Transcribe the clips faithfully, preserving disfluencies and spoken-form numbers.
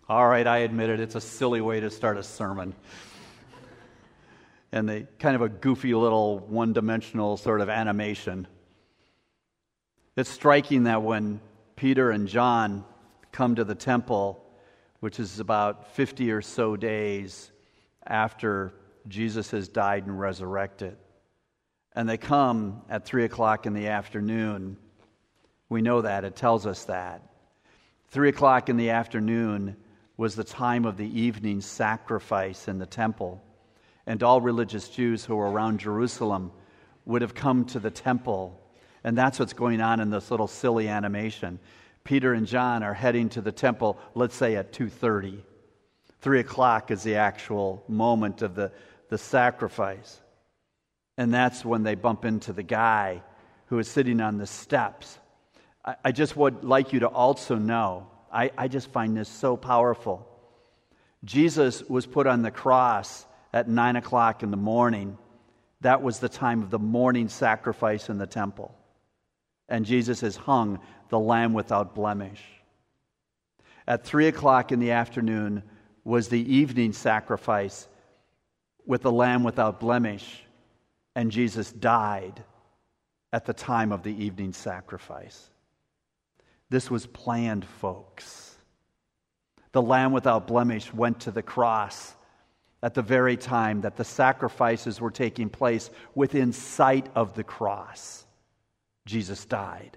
All right, I admit it. It's a silly way to start a sermon. And the kind of a goofy little one-dimensional sort of animation. It's striking that when Peter and John come to the temple, which is about fifty or so days after Jesus has died and resurrected, and they come at three o'clock in the afternoon. We know that. It tells us that. Three o'clock in the afternoon was the time of the evening sacrifice in the temple. And all religious Jews who were around Jerusalem would have come to the temple. And that's what's going on in this little silly animation. Peter and John are heading to the temple, let's say at two thirty. Three o'clock is the actual moment of the, the sacrifice. And that's when they bump into the guy who is sitting on the steps. I, I just would like you to also know, I, I just find this so powerful. Jesus was put on the cross at nine o'clock in the morning. That was the time of the morning sacrifice in the temple. And Jesus is hung, the Lamb without blemish. At three o'clock in the afternoon was the evening sacrifice with the Lamb without blemish. And Jesus died at the time of the evening sacrifice. This was planned, folks. The Lamb without blemish went to the cross at the very time that the sacrifices were taking place. Within sight of the cross, Jesus died.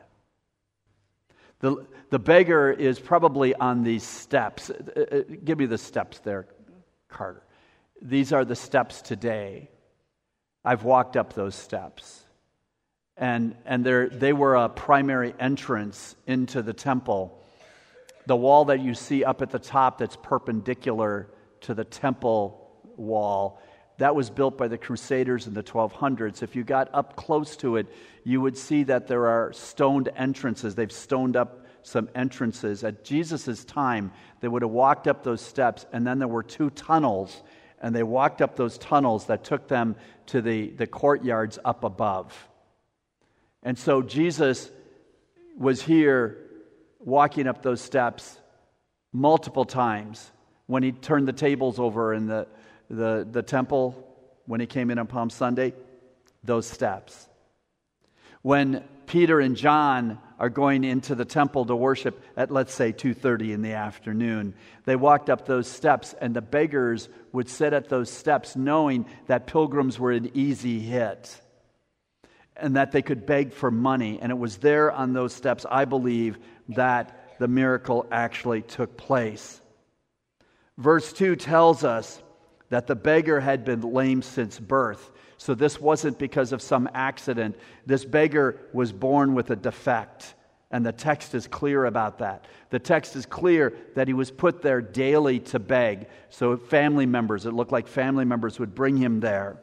The, the beggar is probably on these steps. Uh, uh, give me the steps there, Carter. These are the steps today. I've walked up those steps. And, and they were a primary entrance into the temple. The wall that you see up at the top that's perpendicular to the temple wall, that was built by the Crusaders in the twelve hundreds. If you got up close to it, you would see that there are stoned entrances. They've stoned up some entrances. At Jesus' time, they would have walked up those steps, and then there were two tunnels, and they walked up those tunnels that took them to the, the courtyards up above. And so Jesus was here walking up those steps multiple times when he turned the tables over in the, the, the temple, when he came in on Palm Sunday, those steps. When Peter and John are going into the temple to worship at, let's say, two thirty in the afternoon, they walked up those steps, and the beggars would sit at those steps knowing that pilgrims were an easy hit and that they could beg for money. And it was there on those steps, I believe, that the miracle actually took place. Verse two tells us that the beggar had been lame since birth. So this wasn't because of some accident. This beggar was born with a defect. And the text is clear about that. The text is clear that he was put there daily to beg. So family members, it looked like family members would bring him there.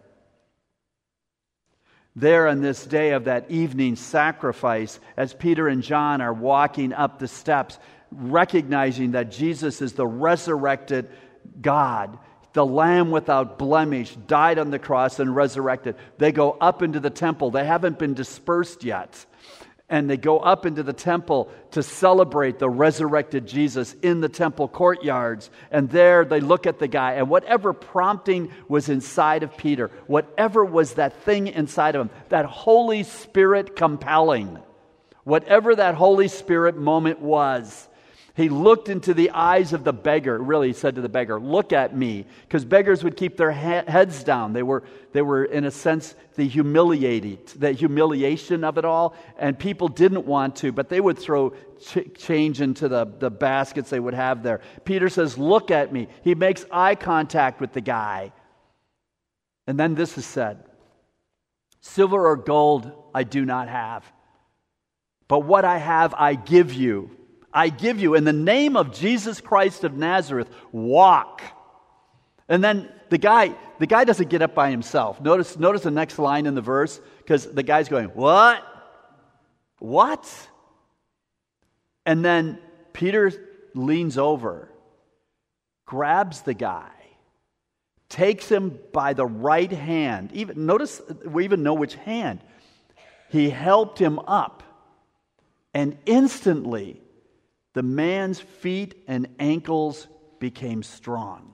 There on this day of that evening sacrifice, as Peter and John are walking up the steps, recognizing that Jesus is the resurrected God, the Lamb without blemish, died on the cross and resurrected. They go up into the temple. They haven't been dispersed yet. And they go up into the temple to celebrate the resurrected Jesus in the temple courtyards. And there they look at the guy, and whatever prompting was inside of Peter, whatever was that thing inside of him, that Holy Spirit compelling, whatever that Holy Spirit moment was, he looked into the eyes of the beggar. Really, he said to the beggar, "Look at me." Because beggars would keep their he- heads down. They were, they were, in a sense, the humiliated, the humiliation of it all. And people didn't want to, but they would throw ch- change into the, the baskets they would have there. Peter says, "Look at me." He makes eye contact with the guy. And then this is said, "Silver or gold I do not have, but what I have I give you. I give you, in the name of Jesus Christ of Nazareth, walk." And then the guy, the guy doesn't get up by himself. Notice, notice the next line in the verse, because the guy's going, "What? What?" And then Peter leans over, grabs the guy, takes him by the right hand. Even notice, we even know which hand. He helped him up, and instantly the man's feet and ankles became strong.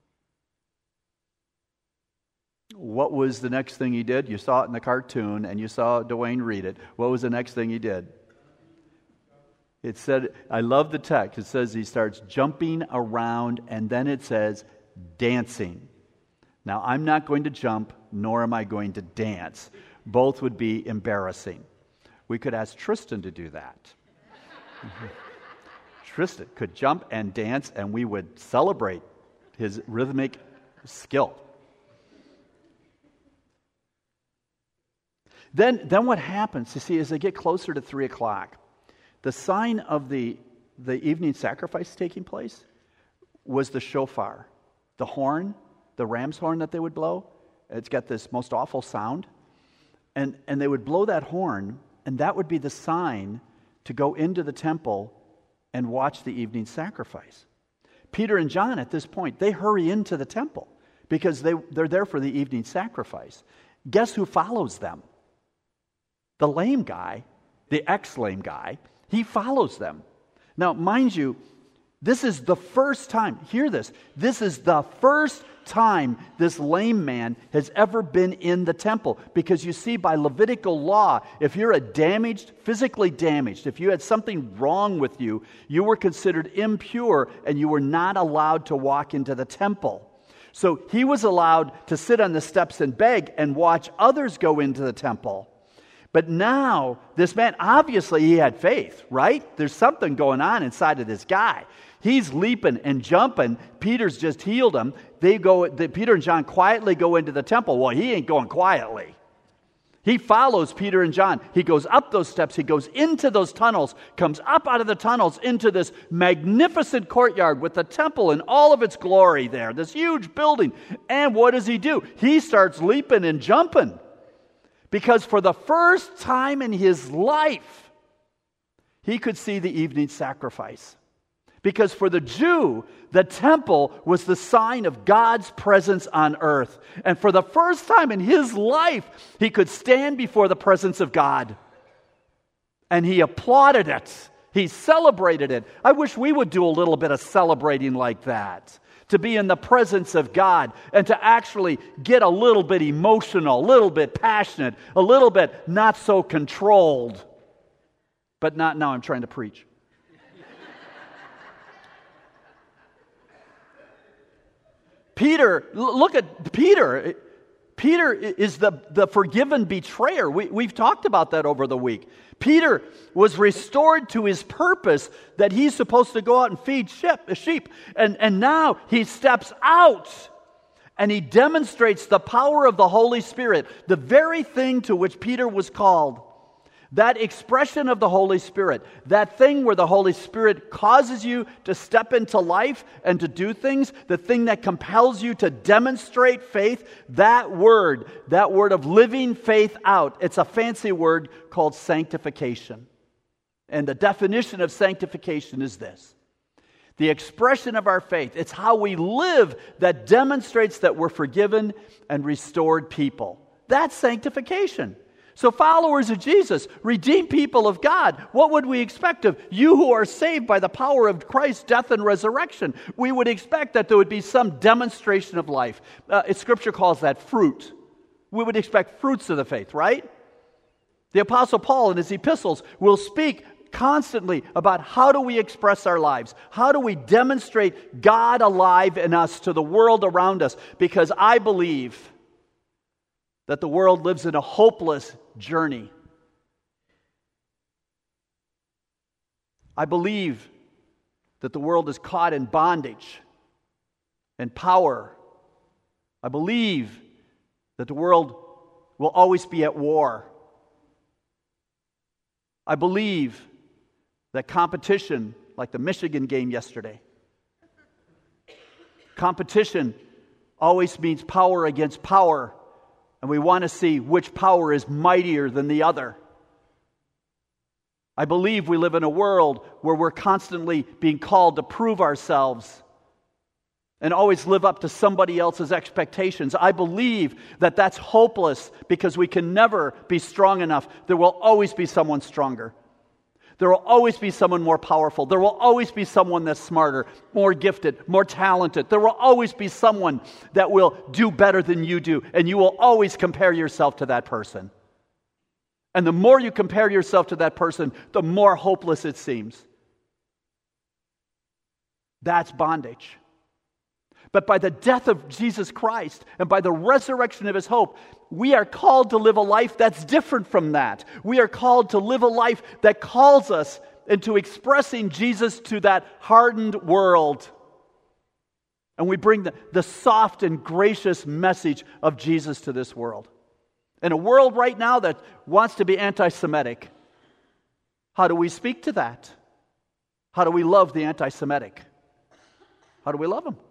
What was the next thing he did? You saw it in the cartoon, and you saw Dwayne read it. What was the next thing he did? It said, I love the text. It says he starts jumping around, and then it says dancing. Now, I'm not going to jump, nor am I going to dance. Both would be embarrassing. We could ask Tristan to do that. Tristan could jump and dance, and we would celebrate his rhythmic skill. Then, then what happens, you see, as they get closer to three o'clock, the sign of the, the evening sacrifice taking place was the shofar, the horn, the ram's horn that they would blow. It's got this most awful sound. And, and they would blow that horn, and that would be the sign to go into the temple and watch the evening sacrifice. Peter and John, at this point, they hurry into the temple because they, they're there for the evening sacrifice. Guess who follows them? The lame guy, the ex-lame guy, he follows them. Now, mind you, this is the first time, hear this, this is the first time this lame man has ever been in the temple. Because you see, by Levitical law, if you're a damaged, physically damaged, if you had something wrong with you, you were considered impure and you were not allowed to walk into the temple. So he was allowed to sit on the steps and beg and watch others go into the temple. But now, this man, obviously he had faith, right? There's something going on inside of this guy. He's leaping and jumping. Peter's just healed him. They go. The, Peter and John quietly go into the temple. Well, he ain't going quietly. He follows Peter and John. He goes up those steps. He goes into those tunnels, comes up out of the tunnels into this magnificent courtyard with the temple in all of its glory there, this huge building. And what does he do? He starts leaping and jumping. Because for the first time in his life, he could see the evening sacrifice. Because for the Jew, the temple was the sign of God's presence on earth. And for the first time in his life, he could stand before the presence of God. And he applauded it. He celebrated it. I wish we would do a little bit of celebrating like that. To be in the presence of God and to actually get a little bit emotional, a little bit passionate, a little bit not so controlled. But not now, I'm trying to preach. Peter, look at Peter. Peter is the, the forgiven betrayer. We, we've talked about that over the week. Peter was restored to his purpose that he's supposed to go out and feed sheep. And, and now he steps out and he demonstrates the power of the Holy Spirit, the very thing to which Peter was called. That expression of the Holy Spirit, that thing where the Holy Spirit causes you to step into life and to do things, the thing that compels you to demonstrate faith, that word, that word of living faith out, it's a fancy word called sanctification. And the definition of sanctification is this: the expression of our faith. It's how we live that demonstrates that we're forgiven and restored people. That's sanctification. So followers of Jesus, redeemed people of God, what would we expect of you who are saved by the power of Christ's death and resurrection? We would expect that there would be some demonstration of life. Uh, Scripture calls that fruit. We would expect fruits of the faith, right? The Apostle Paul in his epistles will speak constantly about how do we express our lives? How do we demonstrate God alive in us to the world around us? Because I believe that the world lives in a hopeless journey. I believe that the world is caught in bondage and power. I believe that the world will always be at war. I believe that competition, like the Michigan game yesterday, competition always means power against power. And we want to see which power is mightier than the other. I believe we live in a world where we're constantly being called to prove ourselves and always live up to somebody else's expectations. I believe that that's hopeless because we can never be strong enough. There will always be someone stronger. There will always be someone more powerful. There will always be someone that's smarter, more gifted, more talented. There will always be someone that will do better than you do, and you will always compare yourself to that person. And the more you compare yourself to that person, the more hopeless it seems. That's bondage. But by the death of Jesus Christ and by the resurrection of His hope, we are called to live a life that's different from that. We are called to live a life that calls us into expressing Jesus to that hardened world. And we bring the, the soft and gracious message of Jesus to this world. In a world right now that wants to be anti-Semitic, how do we speak to that? How do we love the anti-Semitic? How do we love them?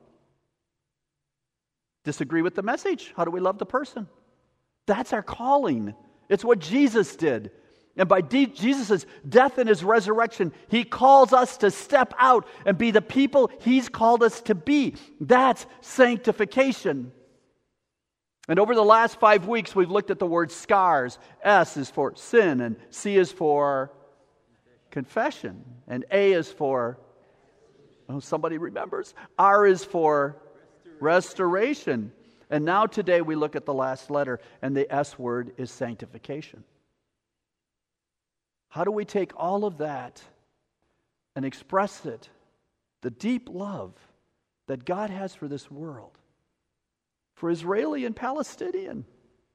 Disagree with the message? How do we love the person? That's our calling. It's what Jesus did. And by de- Jesus' death and His resurrection, He calls us to step out and be the people He's called us to be. That's sanctification. And over the last five weeks, we've looked at the word scars. S is for sin, and C is for confession, and A is for, oh, somebody remembers, R is for restoration. And now today we look at the last letter, and the S word is sanctification. How do we take all of that and express it, the deep love that God has for this world, for Israeli and Palestinian,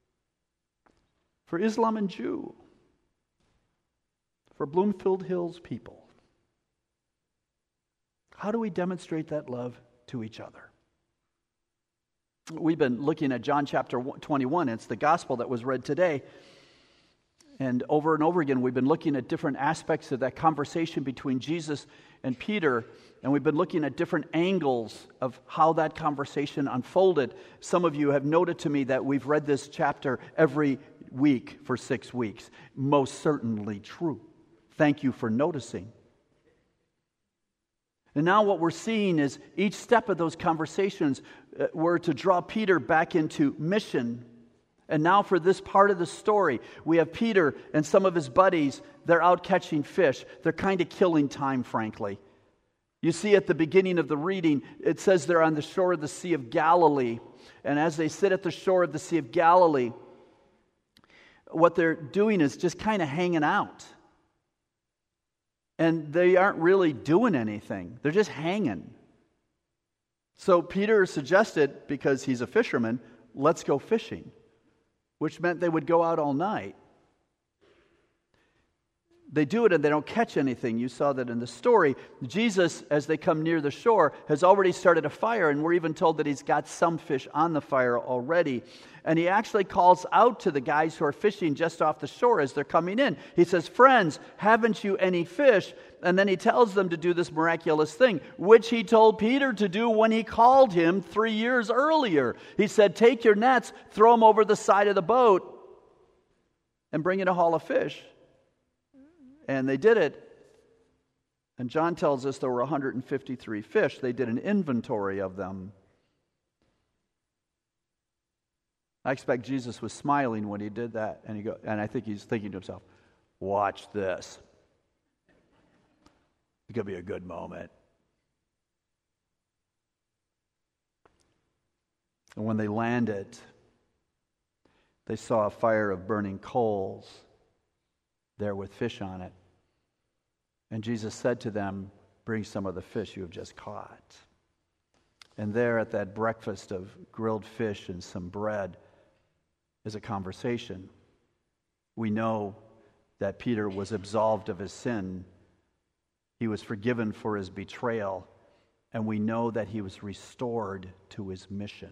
for Islam and Jew, for Bloomfield Hills people? How do we demonstrate that love to each other? We've been looking at John chapter twenty-one. It's the gospel that was read today. And over and over again, we've been looking at different aspects of that conversation between Jesus and Peter. And we've been looking at different angles of how that conversation unfolded. Some of you have noted to me that we've read this chapter every week for six weeks. Most certainly true. Thank you for noticing. And now what we're seeing is each step of those conversations uh, were to draw Peter back into mission. And now for this part of the story, we have Peter and some of his buddies. They're out catching fish. They're kind of killing time, frankly. You see at the beginning of the reading, it says they're on the shore of the Sea of Galilee. And as they sit at the shore of the Sea of Galilee, what they're doing is just kind of hanging out. And they aren't really doing anything. They're just hanging. So Peter suggested, because he's a fisherman, let's go fishing, which meant they would go out all night. They do it and they don't catch anything. You saw that in the story. Jesus, as they come near the shore, has already started a fire, and we're even told that he's got some fish on the fire already. And he actually calls out to the guys who are fishing just off the shore as they're coming in. He says, "Friends, haven't you any fish?" And then he tells them to do this miraculous thing, which he told Peter to do when he called him three years earlier. He said, "Take your nets, throw them over the side of the boat, and bring in a haul of fish." And they did it. And John tells us there were one hundred fifty-three fish. They did an inventory of them. I expect Jesus was smiling when he did that. And he go, and I think he's thinking to himself, watch this. It's going to be a good moment. And when they landed, they saw a fire of burning coals there with fish on it. And Jesus said to them, "Bring some of the fish you have just caught." And there at that breakfast of grilled fish and some bread is a conversation. We know that Peter was absolved of his sin. He was forgiven for his betrayal. And we know that he was restored to his mission.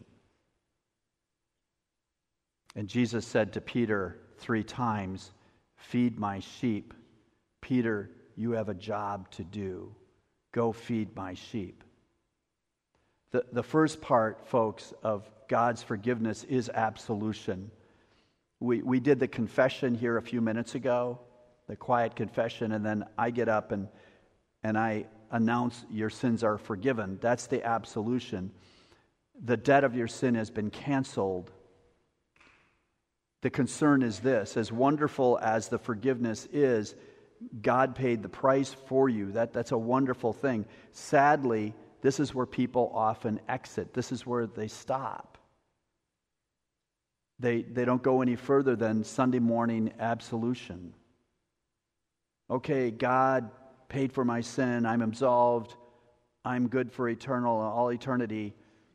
And Jesus said to Peter three times, "Feed my sheep. Peter, you have a job to do. Go feed my sheep." The, the first part, folks, of God's forgiveness is absolution. We, we did the confession here a few minutes ago, the quiet confession, and then I get up and, and I announce your sins are forgiven. That's the absolution. The debt of your sin has been canceled. The concern is this: as wonderful as the forgiveness is, God paid the price for you. That, that's a wonderful thing. Sadly, this is where people often exit. This is where they stop. They, they don't go any further than Sunday morning absolution. Okay, God paid for my sin. I'm absolved. I'm good for eternal, all eternity.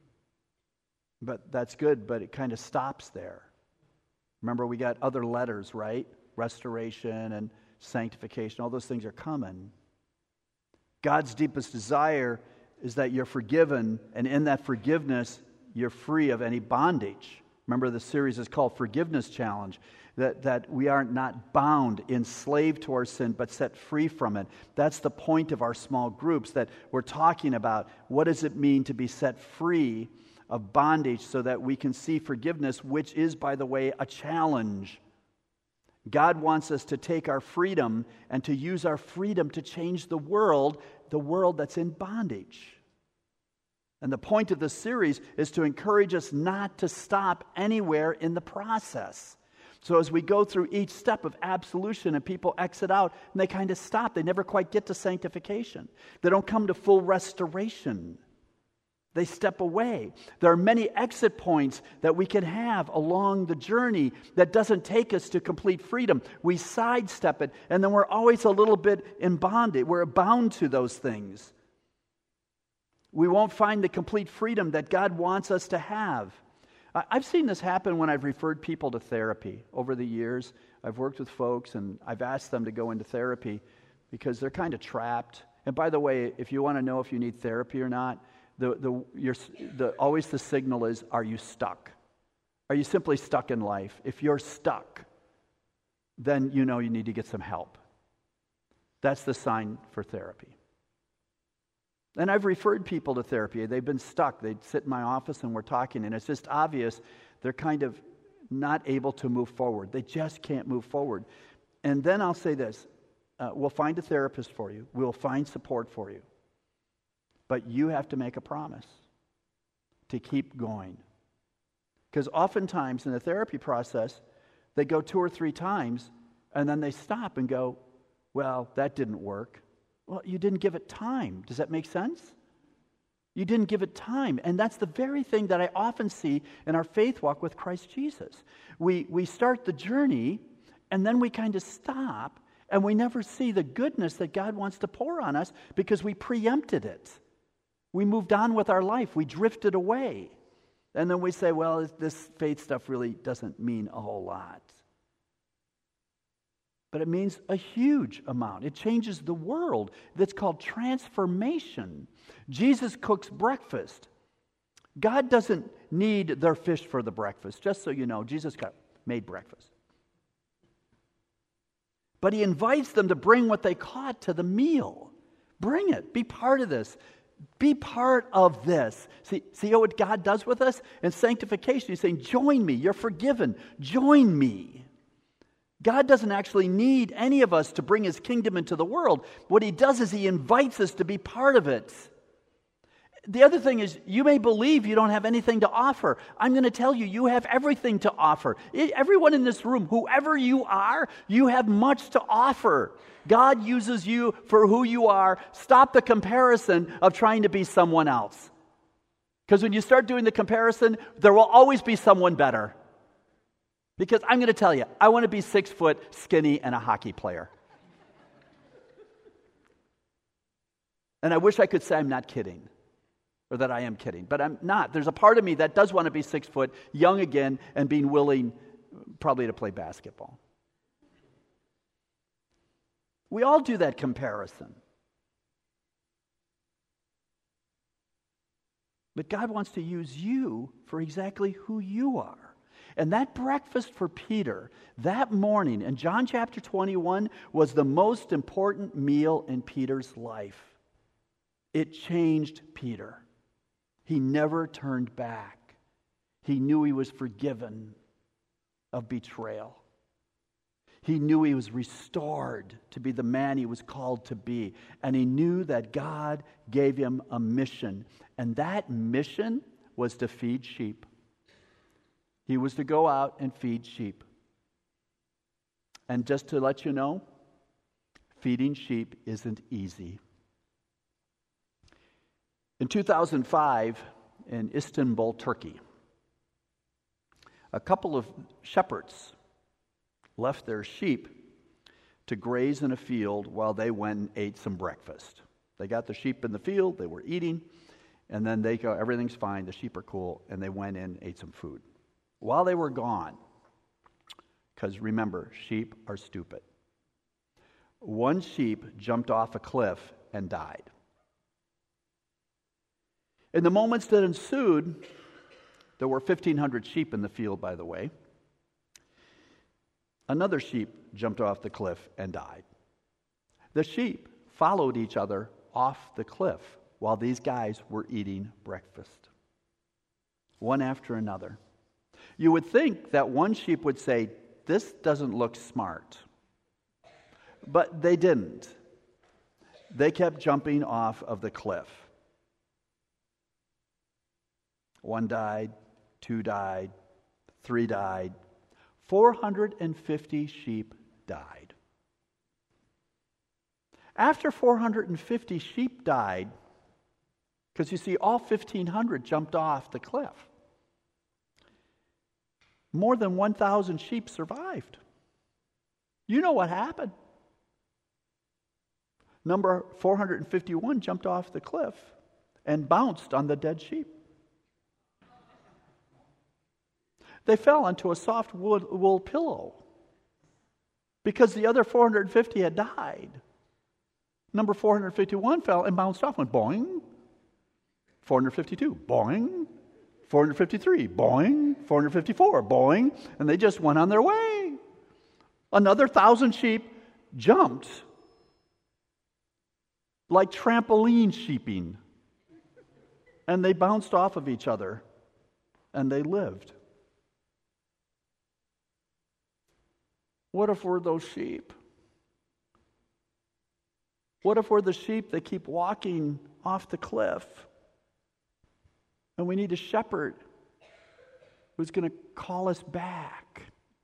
But that's good, but it kind of stops there. Remember, we got other letters, right? Restoration and sanctification. All those things are coming. God's deepest desire is that you're forgiven, and in that forgiveness, you're free of any bondage. Remember, the series is called Forgiveness Challenge, that, that we are not bound, enslaved to our sin, but set free from it. That's the point of our small groups, that we're talking about what does it mean to be set free of bondage so that we can see forgiveness, which is, by the way, a challenge. God wants us to take our freedom and to use our freedom to change the world, the world that's in bondage. And the point of this series is to encourage us not to stop anywhere in the process. So as we go through each step of absolution and people exit out and they kind of stop, they never quite get to sanctification. They don't come to full restoration. They step away. There are many exit points that we can have along the journey that doesn't take us to complete freedom. We sidestep it, and then we're always a little bit in bondage. We're bound to those things. We won't find the complete freedom that God wants us to have. I've seen this happen when I've referred people to therapy. Over the years, I've worked with folks, and I've asked them to go into therapy because they're kind of trapped. And by the way, if you want to know if you need therapy or not, The, the, you're, the, always the signal is, are you stuck? Are you simply stuck in life? If you're stuck, then you know you need to get some help. That's the sign for therapy. And I've referred people to therapy. They've been stuck. They'd sit in my office and we're talking, and it's just obvious they're kind of not able to move forward. They just can't move forward. And then I'll say this, uh, we'll find a therapist for you. We'll find support for you. But you have to make a promise to keep going. Because oftentimes in the therapy process, they go two or three times, and then they stop and go, well, that didn't work. Well, you didn't give it time. Does that make sense? You didn't give it time. And that's the very thing that I often see in our faith walk with Christ Jesus. We, we start the journey, and then we kind of stop, and we never see the goodness that God wants to pour on us because we preempted it. We moved on with our life. We drifted away. And then we say, well, this faith stuff really doesn't mean a whole lot. But it means a huge amount. It changes the world. That's called transformation. Jesus cooks breakfast. God doesn't need their fish for the breakfast. Just so you know, Jesus got, made breakfast. But he invites them to bring what they caught to the meal. Bring it. Be part of this. Be part of this. See, see what God does with us? In sanctification, he's saying, join me. You're forgiven. Join me. God doesn't actually need any of us to bring his kingdom into the world. What he does is he invites us to be part of it. The other thing is, you may believe you don't have anything to offer. I'm going to tell you, you have everything to offer. Everyone in this room, whoever you are, you have much to offer. God uses you for who you are. Stop the comparison of trying to be someone else. Because when you start doing the comparison, there will always be someone better. Because I'm going to tell you, I want to be six foot, skinny, and a hockey player. And I wish I could say I'm not kidding. Or that I am kidding, but I'm not. There's a part of me that does want to be six foot, young again, and being willing probably to play basketball. We all do that comparison. But God wants to use you for exactly who you are. And that breakfast for Peter that morning in John chapter twenty-one was the most important meal in Peter's life. It changed Peter. He never turned back. He knew he was forgiven of betrayal. He knew he was restored to be the man he was called to be. And he knew that God gave him a mission. And that mission was to feed sheep. He was to go out and feed sheep. And just to let you know, feeding sheep isn't easy. In two thousand five, in Istanbul, Turkey, a couple of shepherds left their sheep to graze in a field while they went and ate some breakfast. They got the sheep in the field, they were eating, and then they go, everything's fine, the sheep are cool, and they went in and ate some food. While they were gone, because remember, sheep are stupid, one sheep jumped off a cliff and died. In the moments that ensued, there were fifteen hundred sheep in the field, by the way. Another sheep jumped off the cliff and died. The sheep followed each other off the cliff while these guys were eating breakfast, one after another. You would think that one sheep would say, "This doesn't look smart." But they didn't. They kept jumping off of the cliff. One died, two died, three died. four hundred fifty sheep died. After four hundred fifty sheep died, because you see, all fifteen hundred jumped off the cliff, more than one thousand sheep survived. You know what happened. Number four hundred fifty-one jumped off the cliff and bounced on the dead sheep. They fell onto a soft wool, wool pillow because the other four hundred fifty had died. Number four hundred fifty-one fell and bounced off, went boing. four hundred fifty-two, boing. four hundred fifty-three, boing. four hundred fifty-four, boing. And they just went on their way. Another thousand sheep jumped like trampoline sheeping. And they bounced off of each other. And they lived. What if we're those sheep? What if we're the sheep that keep walking off the cliff? And we need a shepherd who's going to call us back.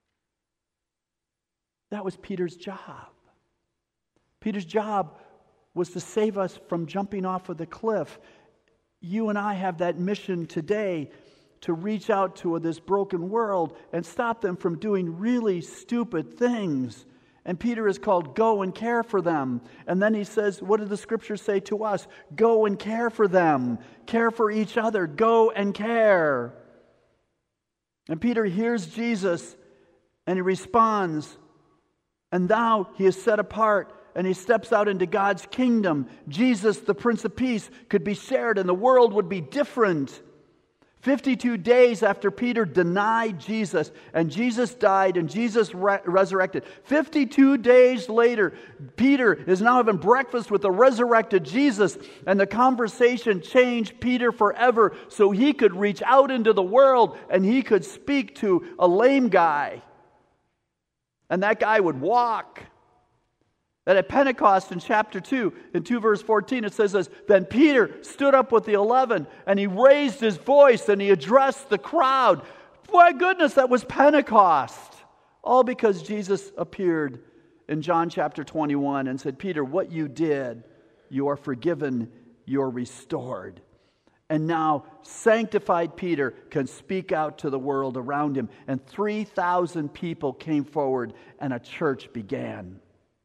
That was Peter's job. Peter's job was to save us from jumping off of the cliff. You and I have that mission today to reach out to this broken world and stop them from doing really stupid things. And Peter is called, go and care for them. And then he says, what did the scriptures say to us? Go and care for them. Care for each other. Go and care. And Peter hears Jesus and he responds. And now he is set apart and he steps out into God's kingdom. Jesus, the Prince of Peace, could be shared and the world would be different. fifty-two days after Peter denied Jesus, and Jesus died, and Jesus re- resurrected. fifty-two days later, Peter is now having breakfast with the resurrected Jesus, and the conversation changed Peter forever so he could reach out into the world and he could speak to a lame guy. And that guy would walk. That at Pentecost in chapter two, in two verse fourteen, it says this, then Peter stood up with the eleven and he raised his voice and he addressed the crowd. My goodness, that was Pentecost. All because Jesus appeared in John chapter twenty-one and said, Peter, what you did, you are forgiven, you are restored. And now sanctified Peter can speak out to the world around him. And three thousand people came forward and a church began.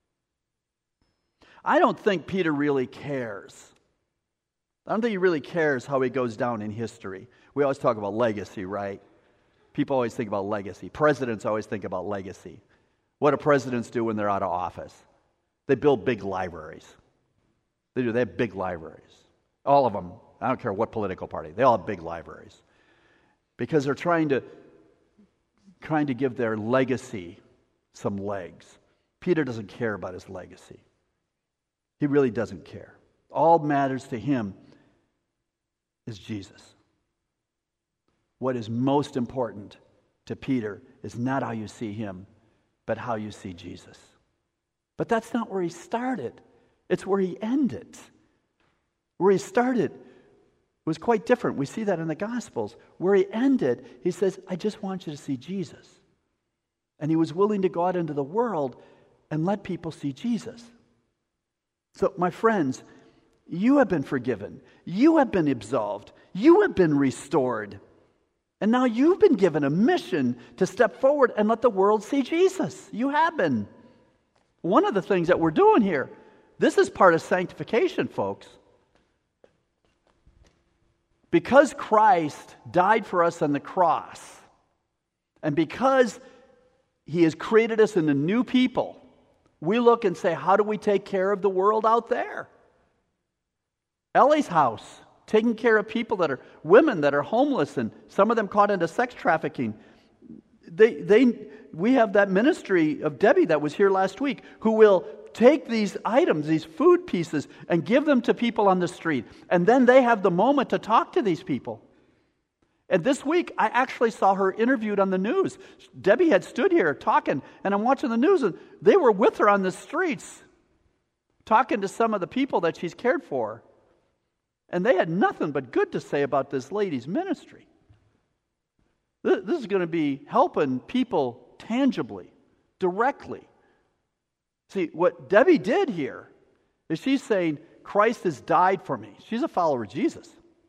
I don't think Peter really cares. I don't think he really cares how he goes down in history. We always talk about legacy, right? People always think about legacy. Presidents always think about legacy. What do presidents do when they're out of office? They build big libraries. They do. They have big libraries. All of them. I don't care what political party. They all have big libraries. Because they're trying to, trying to give their legacy some legs. Peter doesn't care about his legacy. He really doesn't care. All matters to him is Jesus. What is most important to Peter is not how you see him, but how you see Jesus. But that's not where he started. It's where he ended. Where he started was quite different. We see that in the Gospels. Where he ended, he says, I just want you to see Jesus. And he was willing to go out into the world and let people see Jesus. So, my friends, you have been forgiven. You have been absolved. You have been restored. And now you've been given a mission to step forward and let the world see Jesus. You have been. One of the things that we're doing here, this is part of sanctification, folks. Because Christ died for us on the cross, and because He has created us into new people, we look and say, how do we take care of the world out there? Ellie's house, taking care of people that are women that are homeless and some of them caught into sex trafficking. They, they, we have that ministry of Debbie that was here last week who will take these items, these food pieces, and give them to people on the street. And then they have the moment to talk to these people. And this week, I actually saw her interviewed on the news. Debbie had stood here talking, and I'm watching the news, and they were with her on the streets, talking to some of the people that she's cared for. And they had nothing but good to say about this lady's ministry. This is going to be helping people tangibly, directly. See, what Debbie did here is she's saying, Christ has died for me. She's a follower of Jesus.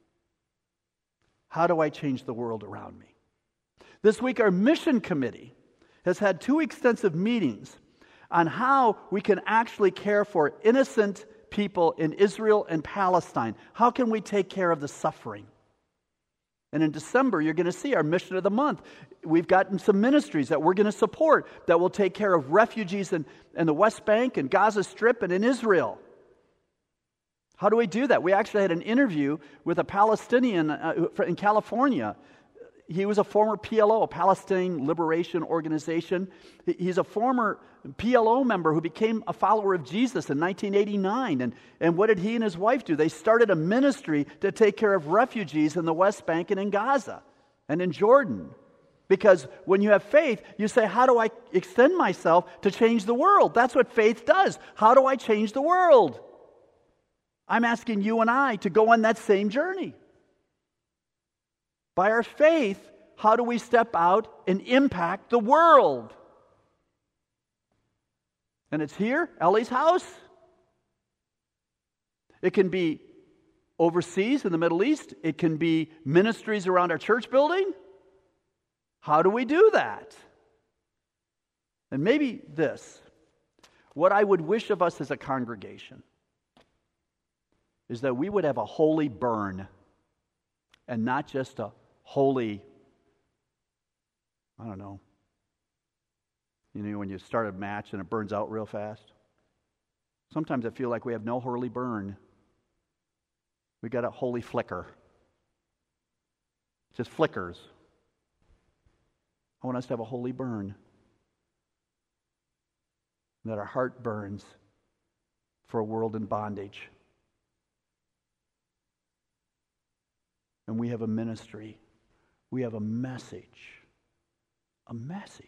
How do I change the world around me? This week, our mission committee has had two extensive meetings on how we can actually care for innocent people in Israel and Palestine. How can we take care of the suffering? And in December, you're going to see our mission of the month. We've gotten some ministries that we're going to support that will take care of refugees in, in the West Bank and Gaza Strip and in Israel. How do we do that? We actually had an interview with a Palestinian uh, in California. He was a former P L O, a Palestinian Liberation Organization. He's a former P L O member who became a follower of Jesus in nineteen eighty-nine. And, and what did he and his wife do? They started a ministry to take care of refugees in the West Bank and in Gaza and in Jordan. Because when you have faith, you say, how do I extend myself to change the world? That's what faith does. How do I change the world? I'm asking you and I to go on that same journey. By our faith, how do we step out and impact the world? And it's here, Ellie's house. It can be overseas in the Middle East. It can be ministries around our church building. How do we do that? And maybe this, what I would wish of us as a congregation is that we would have a holy burn and not just a holy, I don't know, you know, when you start a match and it burns out real fast. Sometimes I feel like we have no holy burn. We got a holy flicker. It just flickers. I want us to have a holy burn. That our heart burns for a world in bondage. And we have a ministry. We have a message. A message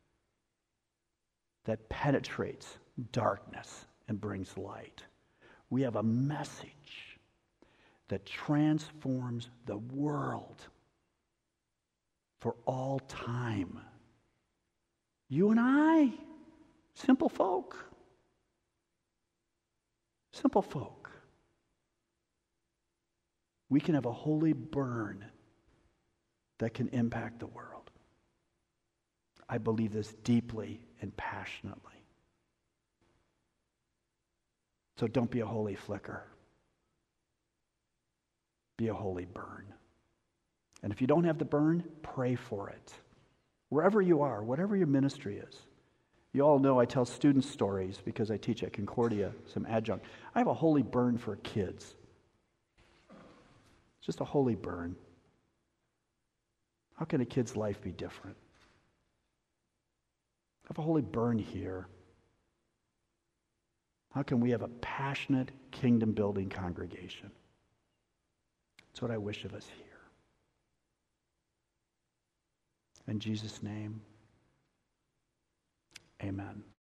that penetrates darkness and brings light. We have a message that transforms the world for all time. You and I, simple folk. Simple folk. We can have a holy burn that can impact the world. I believe this deeply and passionately. So don't be a holy flicker. Be a holy burn. And if you don't have the burn, pray for it. Wherever you are, whatever your ministry is. You all know I tell students stories because I teach at Concordia, some adjunct. I have a holy burn for kids. It's just a holy burn. How can a kid's life be different? I have a holy burn here. How can we have a passionate, kingdom-building congregation? That's what I wish of us here. In Jesus' name, amen.